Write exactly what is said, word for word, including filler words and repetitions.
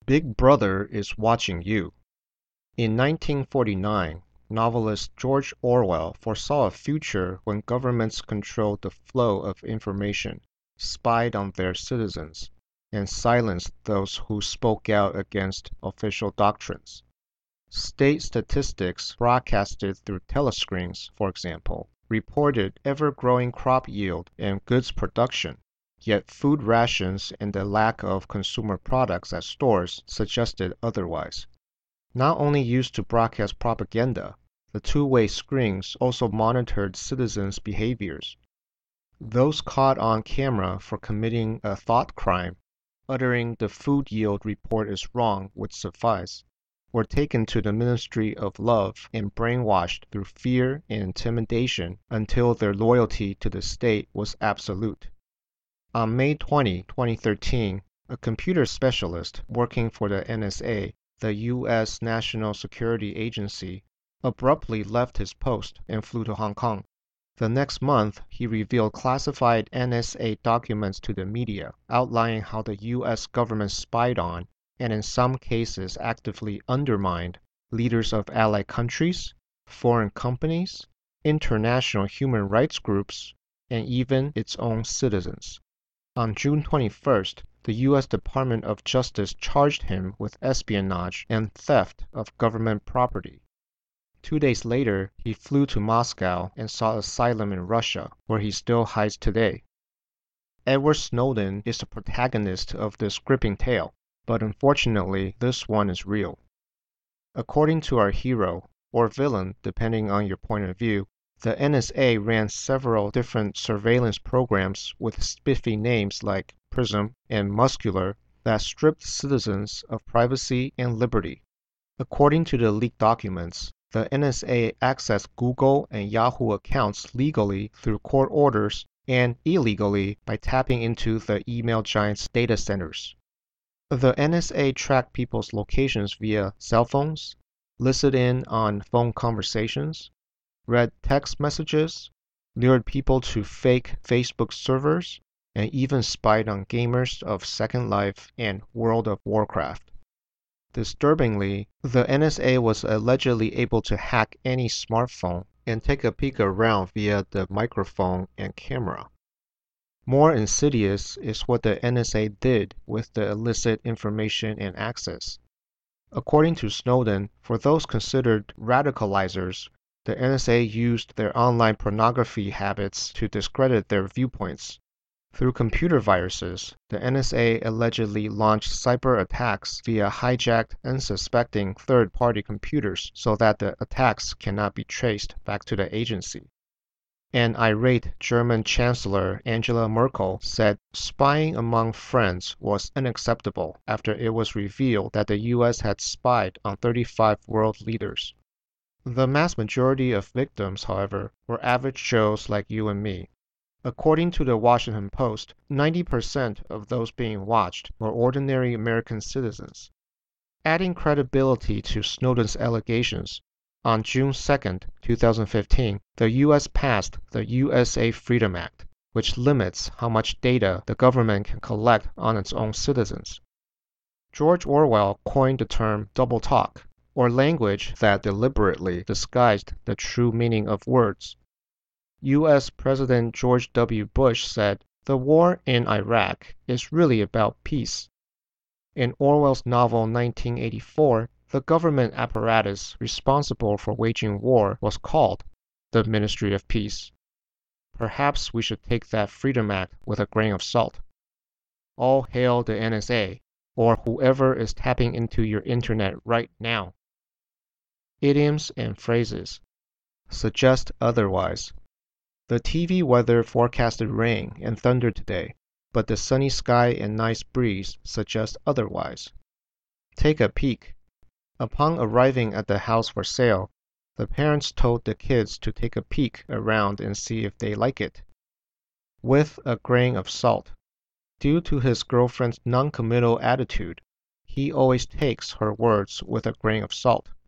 Big Brother is watching you. In nineteen forty-nine, novelist George Orwell foresaw a future when governments controlled the flow of information, spied on their citizens, and silenced those who spoke out against official doctrines. State statistics broadcasted through telescreens, for example, reported ever-growing crop yield and goods production, yet food rations and the lack of consumer products at stores suggested otherwise. Not only used to broadcast propaganda, the two-way screens also monitored citizens' behaviors. Those caught on camera for committing a thought crime, uttering the food yield report is wrong would suffice, were taken to the Ministry of Love and brainwashed through fear and intimidation until their loyalty to the state was absolute. On May twentieth, twenty thirteen, a computer specialist working for the N S A, the U S National Security Agency, abruptly left his post and flew to Hong Kong. The next month, he revealed classified N S A documents to the media, outlining how the U S government spied on, and in some cases actively undermined, leaders of allied countries, foreign companies, international human rights groups, and even its own citizens. On June twenty-first, the U S Department of Justice charged him with espionage and theft of government property. Two days later, he flew to Moscow and sought asylum in Russia, where he still hides today. Edward Snowden is the protagonist of this gripping tale, but unfortunately this one is real. According to our hero, or villain depending on your point of view, the N S A ran several different surveillance programs with spiffy names like PRISM and Muscular that stripped citizens of privacy and liberty. According to the leaked documents, the N S A accessed Google and Yahoo accounts legally through court orders and illegally by tapping into the email giant's data centers. The N S A tracked people's locations via cell phones, listened in on phone conversations, read text messages, lured people to fake Facebook servers, and even spied on gamers of Second Life and World of Warcraft. Disturbingly, the N S A was allegedly able to hack any smartphone and take a peek around via the microphone and camera. More insidious is what the N S A did with the illicit information and access. According to Snowden, for those considered radicalizers, the N S A used their online pornography habits to discredit their viewpoints. Through computer viruses, the N S A allegedly launched cyber attacks via hijacked unsuspecting third-party computers so that the attacks cannot be traced back to the agency. An irate German Chancellor Angela Merkel said spying among friends was unacceptable after it was revealed that the U S had spied on thirty-five world leaders. The mass majority of victims, however, were average Joes like you and me. According to the Washington Post, ninety percent of those being watched were ordinary American citizens. Adding credibility to Snowden's allegations, on June second, two thousand fifteen, the U S passed the U S A Freedom Act, which limits how much data the government can collect on its own citizens. George Orwell coined the term double talk, or language that deliberately disguised the true meaning of words. U S President George W. Bush said, "The war in Iraq is really about peace." In Orwell's novel nineteen eighty-four, the government apparatus responsible for waging war was called the Ministry of Peace. Perhaps we should take that Freedom Act with a grain of salt. All hail the N S A, or whoever is tapping into your internet right now. Idioms and phrases suggest otherwise. The T V weather forecasted rain and thunder today, but the sunny sky and nice breeze suggest otherwise. Take a peek. Upon arriving at the house for sale, the parents told the kids to take a peek around and see if they like it. With a grain of salt. Due to his girlfriend's non-committal attitude, he always takes her words with a grain of salt.